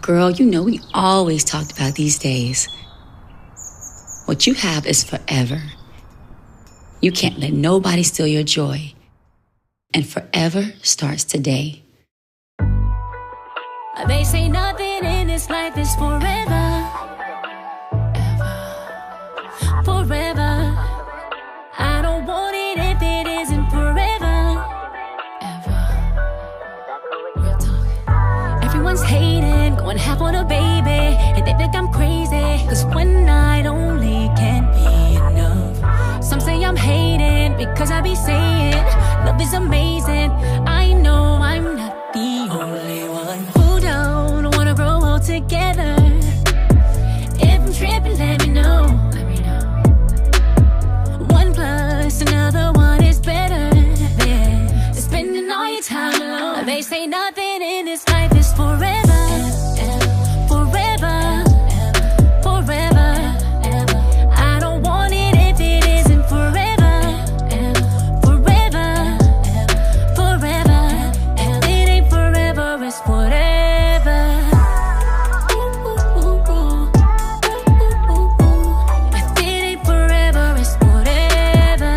Girl, you know we always talked about these days. What you have is forever. You can't let nobody steal your joy. And forever starts today. They say nothing in this life is forever. Forever. I don't want it if it isn't forever. Ever. Real talk. Everyone's hating, going half on a baby, and they think I'm crazy, cause one night only can't be enough. Some say I'm hating because I be saying love is amazing. I know I'm not the only one who don't wanna grow old together. If I'm tripping, let me know. One plus another one is better than spending all your time alone. They say nothing in this life is forever. Forever. Forever. I don't want it if it isn't forever. Forever. Forever. If it ain't forever, it's whatever. If it ain't forever, it's whatever.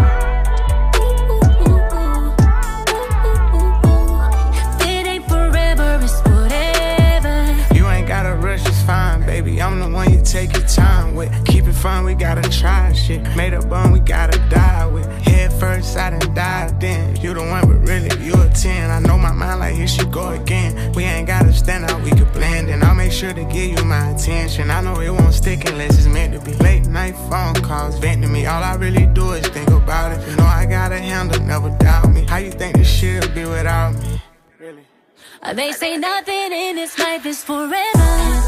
If it ain't forever, it's whatever. You ain't gotta rush, it's fine, baby. I'm the one you take your time with. Keep it fun, we gotta try shit. Made a bun, we gotta die with. Head first, I done dive then. You the one, but really, you a 10. I know my mind like here she go again. We ain't gotta stand out, we could blend. And I'll make sure to give you my attention. I know it won't stick unless it's meant to be. Late night phone calls, vent to me. All I really do is think about it. You know I got a handle, never doubt me. How you think this shit'll be without me? Really? They say nothing in this life is forever.